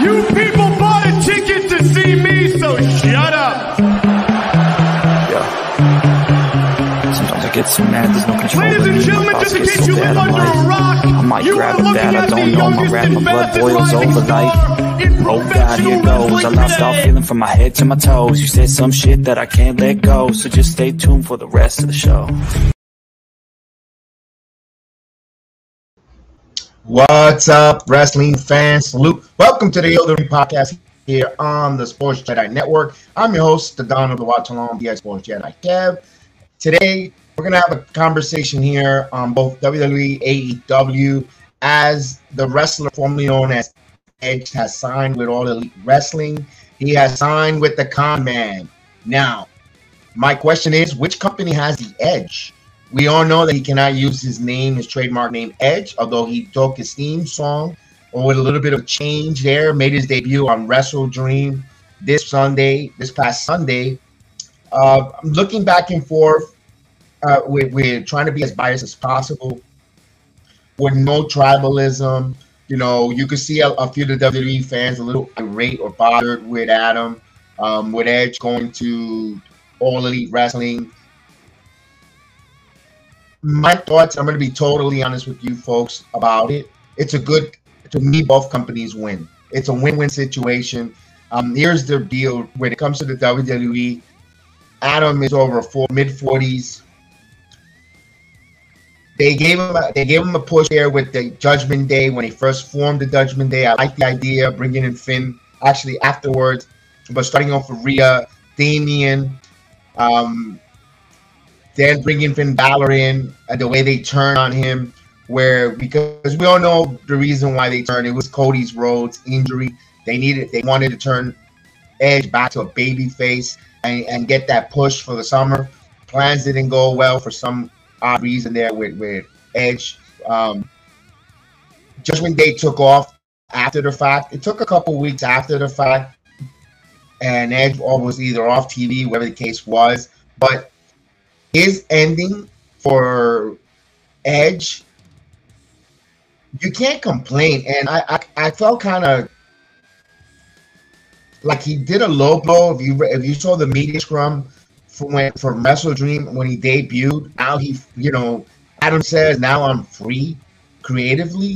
You people bought a ticket to see me, so shut up. Yeah. Sometimes I get so mad, there's no control. Ladies and gentlemen, just in case you live under a rock, I might grab a bat, I don't know, my rap, my blood boils over like, oh God, here goes. I lost all feeling from my head to my toes. You said some shit that I can't let go, so just stay tuned for the rest of the show. What's up, wrestling fans? Salute. Welcome to the Elder Ring Podcast here on the Sports Jedi Network. I'm your host, the Don of the Watchalong, the Sports Jedi Kev. Today, we're going to have a conversation here on both WWE, AEW, as the wrestler formerly known as Edge has signed with All Elite Wrestling. He has signed with the Con Man. Now, my question is, which company has the edge? We all know that he cannot use his name, his trademark name, Edge, although he took his theme song, or with a little bit of change there, made his debut on Wrestle Dream this past Sunday. I'm looking back and forth. We're trying to be as biased as possible with no tribalism. You know, you could see a few of the WWE fans a little irate or bothered with Adam, with Edge going to All Elite Wrestling. My thoughts, I'm going to be totally honest with you folks about it. It's a good, to me, both companies win. It's a win-win situation. Here's the deal. When it comes to the WWE, Adam is over mid-40s. They gave him a push there with the Judgment Day when he first formed the Judgment Day. I like the idea of bringing in Finn actually afterwards, but starting off with Rhea, Damian, then bringing Finn Balor in, the way they turn on him, because we all know the reason why they turned. It was Cody Rhodes' injury. They wanted to turn Edge back to a baby face and get that push for the summer. Plans didn't go well for some odd reason there with Edge. Judgment Day took off after the fact. It took a couple weeks after the fact, and Edge was either off TV, whatever the case was, but his ending for Edge, you can't complain. And I felt kind of like he did a low blow. If you saw the media scrum from Wrestle Dream when he debuted, now Adam says, now I'm free creatively.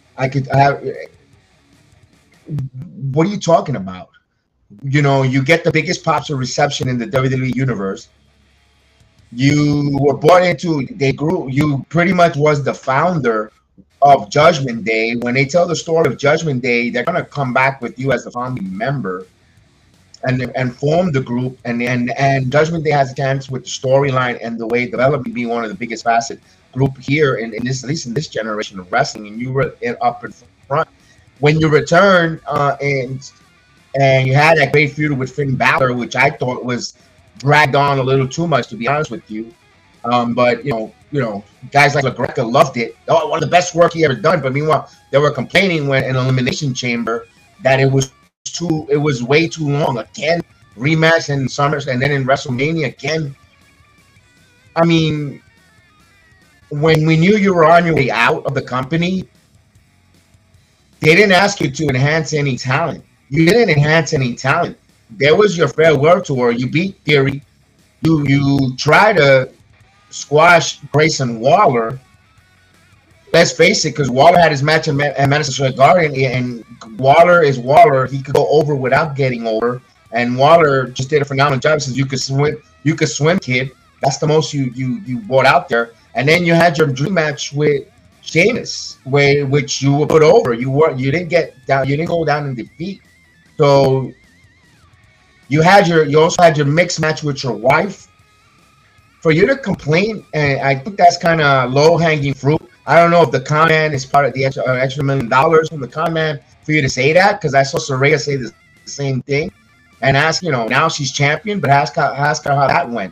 What are you talking about? You know, you get the biggest pops of reception in the WWE universe. You were brought into, you pretty much was the founder of Judgment Day. When they tell the story of Judgment Day, they're going to come back with you as a founding member and form the group. And Judgment Day has a chance with the storyline and the way it developed to be one of the biggest facet group here in this, at least in this generation of wrestling. And you were up in front. When you returned and you had that great feud with Finn Balor, which I thought was dragged on a little too much, to be honest with you. But you know, guys like LaGreca loved it. Oh, one of the best work he ever done. But meanwhile, they were complaining when in Elimination Chamber that it was way too long. Again, rematch in Summers, and then in WrestleMania again. I mean, when we knew you were on your way out of the company, they didn't ask you to enhance any talent. You didn't enhance any talent. There was your farewell tour. You beat Theory. You try to squash Grayson Waller. Let's face it, because Waller had his match at Madison Square Garden, and Waller is Waller. He could go over without getting over. And Waller just did a phenomenal job. Says you could swim, kid. That's the most you brought out there. And then you had your dream match with Sheamus, which you were put over. You didn't get down. You didn't go down in defeat. So you also had your mixed match with your wife. For you to complain, and I think that's kind of low-hanging fruit. I don't know if the Con Man is part of the extra $1 million from the Con Man for you to say that, because I saw Saraya say the same thing and ask, now she's champion, but ask her how that went.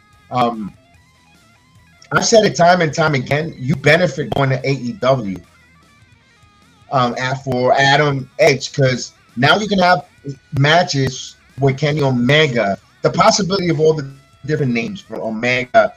I've said it time and time again, you benefit going to AEW for Adam Edge, because now you can have matches with Kenny Omega, the possibility of all the different names from Omega,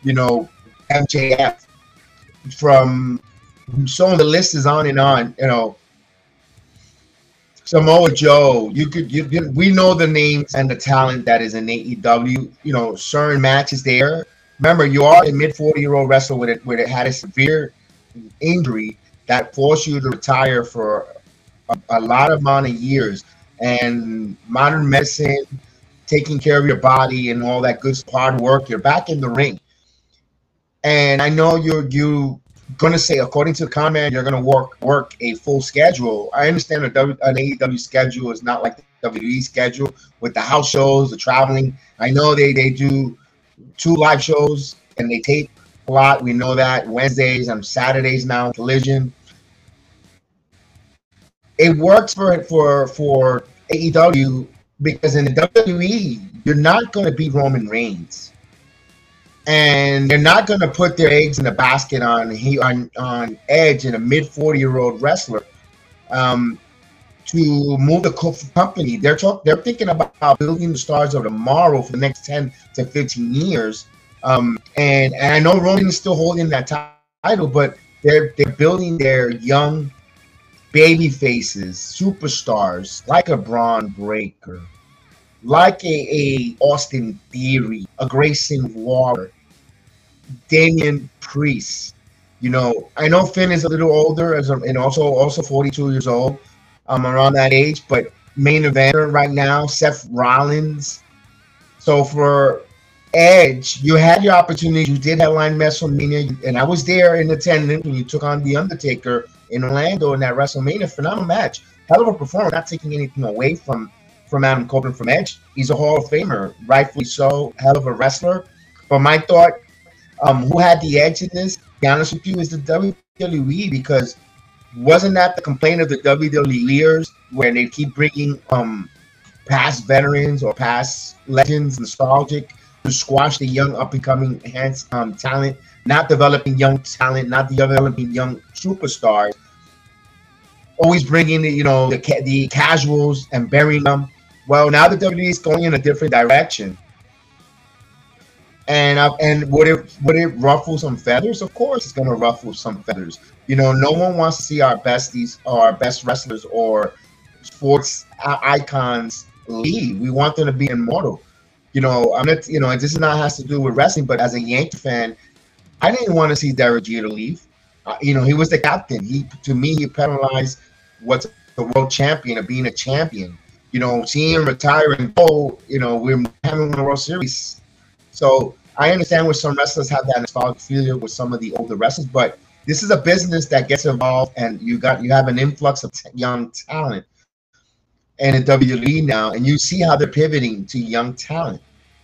MJF, from so the list is on and on. Samoa Joe. We know the names and the talent that is in AEW. You know, certain matches there. Remember, you are a mid 40-year-old wrestler with it had a severe injury that forced you to retire for a lot amount of years. And modern medicine, taking care of your body and all that good hard work, you're back in the ring. And I know you're gonna say, according to the comment, you're gonna work a full schedule. I understand an AEW schedule is not like the WWE schedule with the house shows, the traveling. I know they do 2 live shows and they tape a lot. We know that Wednesdays and Saturdays now, Collision. It works for AEW because in the WWE, you're not going to beat Roman Reigns. And they're not going to put their eggs in the basket on Edge and a mid 40-year-old wrestler to move the company. They're thinking about building the stars of tomorrow for the next 10 to 15 years. And I know Roman is still holding that title, but they're building their young baby faces, superstars like a Braun Breaker, like a Austin Theory, a Grayson Waller, Damian Priest. You know, I know Finn is a little older and also 42 years old, around that age, but main eventer right now, Seth Rollins. So for Edge, you had your opportunity. You did headline WrestleMania, and I was there in attendance when you took on The Undertaker in Orlando in that WrestleMania. Phenomenal match. Hell of a performance, not taking anything away from Adam Copeland from Edge. He's a Hall of Famer, rightfully so. Hell of a wrestler. But my thought, who had the edge in this, to be honest with you, is the WWE, because wasn't that the complaint of the WWEers where they keep bringing past veterans or past legends, nostalgic, to squash the young up-and-coming talent, not developing young talent, not developing young superstars, always bringing the casuals and burying them. Well, now the WWE is going in a different direction. And would it ruffle some feathers? Of course, it's going to ruffle some feathers. You know, no one wants to see our besties or our best wrestlers or sports icons leave. We want them to be immortal. You know, I'm not. You know, this is not has to do with wrestling, but as a Yankee fan, I didn't want to see Derek Jeter leave. You know, he was the captain. To me, he penalized what's the world champion of being a champion. You know, seeing him retire and go. You know, we're having the World Series. So I understand where some wrestlers have that nostalgic feeling with some of the older wrestlers, but this is a business that gets involved, and you have an influx of young talent and in WWE now, and you see how they're pivoting to young talent.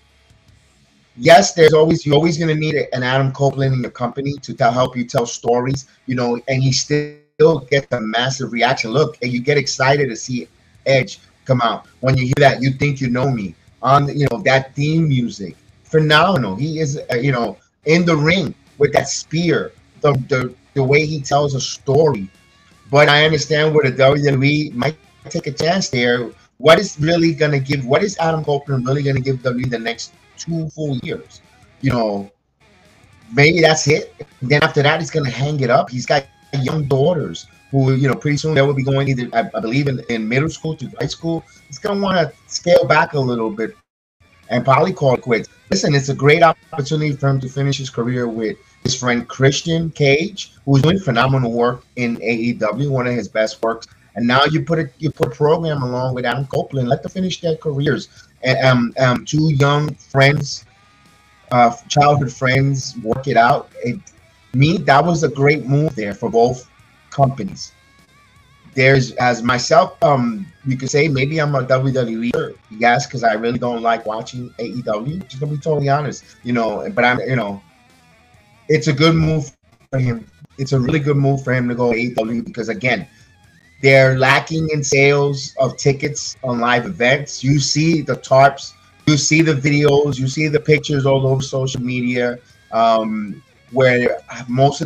Yes, you're always going to need an Adam Copeland in your company to help you tell stories, you know, and he still gets a massive reaction. Look, and you get excited to see Edge come out. When you hear that, You Think You Know Me, on, you know, that theme music, phenomenal. He is, you know, in the ring with that spear, the way he tells a story. But I understand where the WWE might take a chance there. What is Adam Copeland really going to give WWE the next 2 full years? You know, maybe that's it. And then after that, he's going to hang it up. He's got young daughters who, you know, pretty soon they will be going either, I believe, in middle school to high school. He's going to want to scale back a little bit and probably call it quits. Listen, it's a great opportunity for him to finish his career with his friend Christian Cage, who's doing phenomenal work in AEW, one of his best works. And now you put a program along with Adam Copeland. Let them finish their careers. And 2 young friends, childhood friends, work it out. That was a great move there for both companies. There's, as myself, you could say maybe I'm a WWE, yes, because I really don't like watching AEW. Just gonna be totally honest, you know. But it's a good move for him. It's a really good move for him to go to AEW because, again, they're lacking in sales of tickets on live events. You see the tarps, you see the videos, you see the pictures all over social media, where most of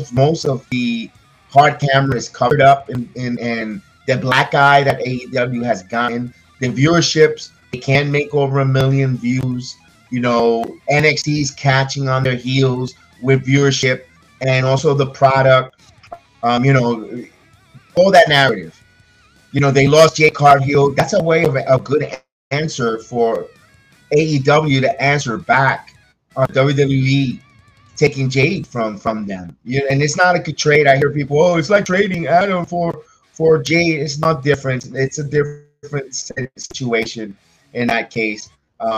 the hard camera is covered up and the black eye that AEW has gotten. The viewerships, they can make over 1 million views. You know, NXT's catching on their heels with viewership and also the product. You know, all that narrative. You know, they lost Jade Cargill. That's a way of a good answer for AEW to answer back on WWE taking Jade from them. And it's not a good trade. I hear people, oh, it's like trading Adam for Jade. It's not different. It's a different situation in that case.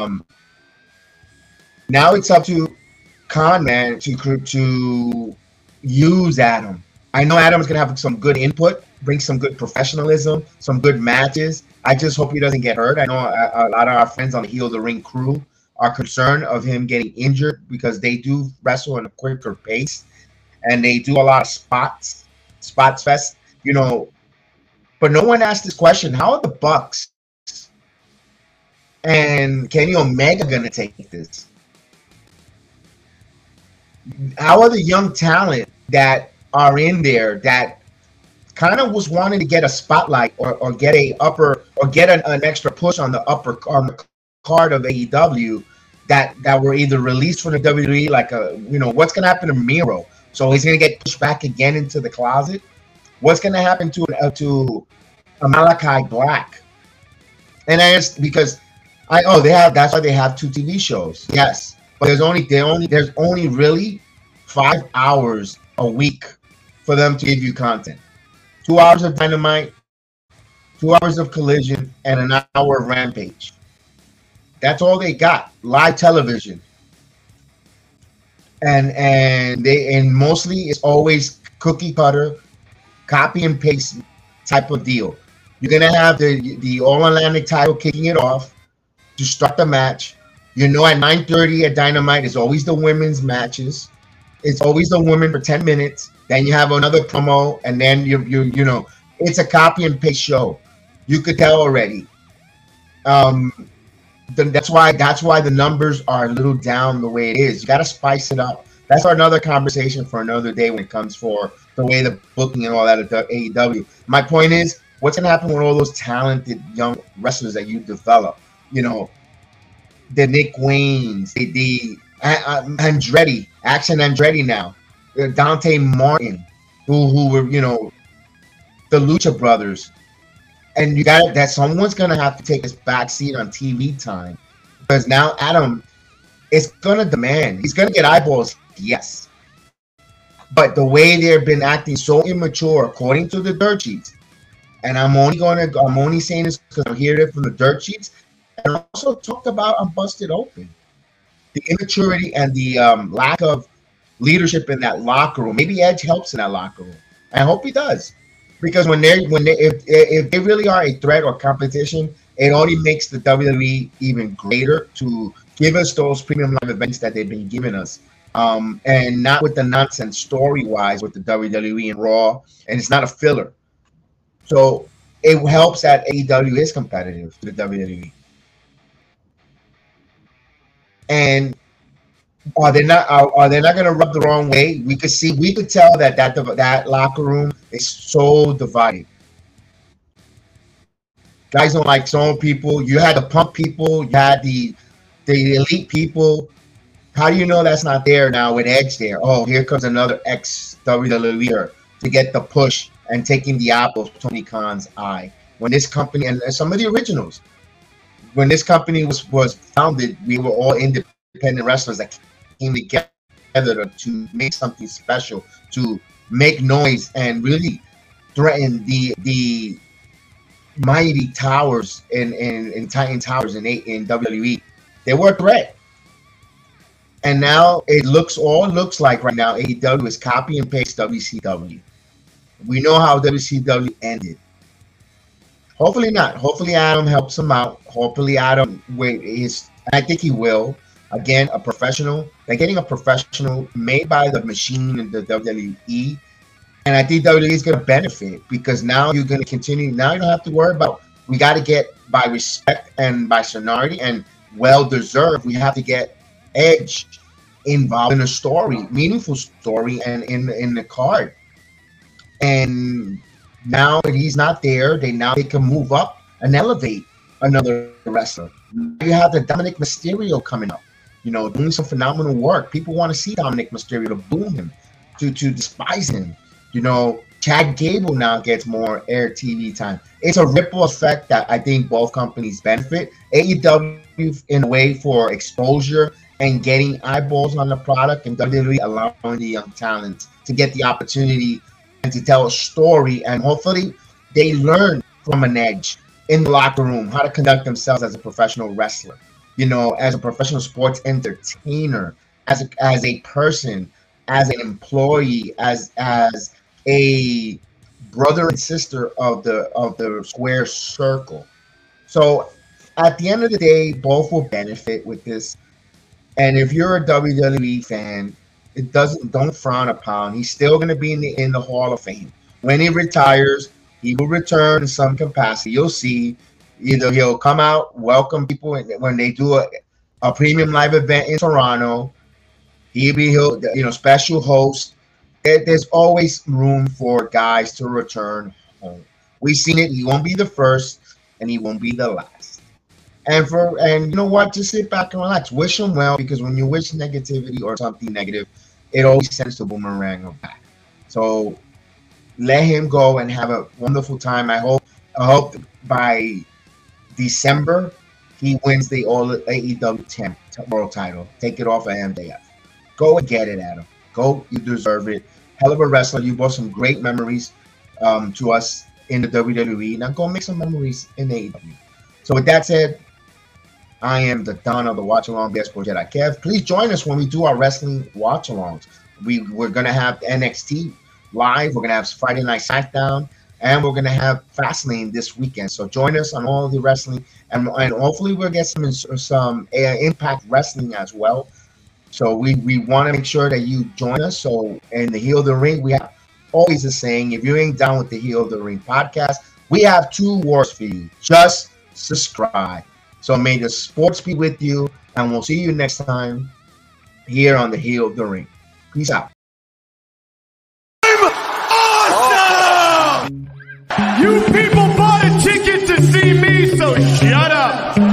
Now it's up to Khan, man, to use Adam. I know Adam's gonna have some good input, bring some good professionalism, some good matches. I just hope he doesn't get hurt. I know a lot of our friends on the Heel of the Ring crew are concerned of him getting injured because they do wrestle in a quicker pace and they do a lot of spots fest, you know. But no one asked this question: how are the Bucks and Kenny Omega gonna take this? How are the young talent that are in there that kind of was wanting to get a spotlight or get an extra push on the card of AEW that were either released from the WWE, like what's gonna happen to Miro? So he's gonna get pushed back again into the closet. What's gonna happen to Malachi Black? And because that's why they have 2 TV shows. Yes, but there's only really 5 hours a week for them to give you content. 2 hours of Dynamite, 2 hours of Collision, and an hour of Rampage. That's all they got. Live television. And mostly it's always cookie cutter, copy and paste type of deal. You're gonna have the All Atlantic title kicking it off to start the match. At 9:30 at Dynamite is always the women's matches. It's always the women for 10 minutes. Then you have another promo, and then it's a copy and paste show. You could tell already. That's why the numbers are a little down the way it is. You got to spice it up. That's another conversation for another day when it comes for the way the booking and all that at AEW. My point is, what's going to happen with all those talented young wrestlers that you develop? The Nick Waynes, the Andretti, Action Andretti now, Dante Martin, who were, the Lucha Brothers. And you got that someone's going to have to take his backseat on TV time, because now Adam is going to demand. He's going to get eyeballs, yes. But the way they've been acting so immature, according to the dirt sheets, and I'm only saying this because I'm hearing it from the dirt sheets, and also talked about on Busted Open, the immaturity and the lack of leadership in that locker room. Maybe Edge helps in that locker room. I hope he does. Because if they really are a threat or competition, it only makes the WWE even greater to give us those premium live events that they've been giving us, and not with the nonsense story-wise with the WWE and Raw, and it's not a filler. So it helps that AEW is competitive to the WWE. And are they not going to rub the wrong way? We could tell that locker room is so divided. Guys don't like some people. You had the Punk people. You had the Elite people. How do you know that's not there now with Edge there? Oh, here comes another ex-WWE to get the push and taking the apple of Tony Khan's eye. When this company, and some of the originals, when this company was founded, we were all independent wrestlers that came together to make something special, to make noise and really threaten the mighty towers in Titan Towers in WWE. They were a threat. And now it looks like right now AEW is copy and paste WCW. We know how WCW ended. Hopefully not. Hopefully Adam helps him out. Hopefully Adam I think he will. Again, a professional. They're getting a professional made by the machine in the WWE. And I think WWE is going to benefit, because now you're going to continue. Now you don't have to worry about, we got to get by respect and by seniority and well-deserved. We have to get Edge involved in a story, meaningful story, and in the card. And now that he's not there, they can move up and elevate another wrestler. You have the Dominic Mysterio coming up, doing some phenomenal work. People want to see Dominic Mysterio, to boom him, to despise him. Chad Gable now gets more air TV time. It's a ripple effect that I think both companies benefit. AEW in a way for exposure and getting eyeballs on the product, and WWE allowing the young talent to get the opportunity and to tell a story, and hopefully they learn from an edge in the locker room how to conduct themselves as a professional wrestler, you know, as a professional sports entertainer, as a person, as an employee, as a brother and sister of the square circle. So at the end of the day, both will benefit with this. And if you're a WWE fan, don't frown upon. He's still going to be in the Hall of Fame. When he retires, he will return in some capacity. You'll see. Either he'll come out, welcome people when they do a premium live event in Toronto. He'll special host. There's always room for guys to return home. We've seen it. He won't be the first, and he won't be the last. And you know what? Just sit back and relax. Wish him well, because when you wish negativity or something negative, it always sends the boomerang back. So let him go and have a wonderful time. I hope by December he wins the AEW World title. Take it off of MJF. Go and get it, Adam. Go, you deserve it. Hell of a wrestler. You brought some great memories to us in the WWE. Now go make some memories in AEW. So with that said, I am the Don of the Watch Along, the Expo Jedi Kev. Please join us when we do our wrestling watch alongs. We're gonna have NXT live. We're gonna have Friday Night SmackDown, and we're gonna have Fastlane this weekend. So join us on all the wrestling, and hopefully we'll get some Impact Wrestling as well. So we want to make sure that you join us. So in the Heel of the Ring, we have always a saying: if you ain't down with the Heel of the Ring podcast, we have 2 words for you. Just subscribe. So may the sports be with you, and we'll see you next time here on the Heel of the Ring. Peace out. Awesome! You people bought a ticket to see me, so shut up.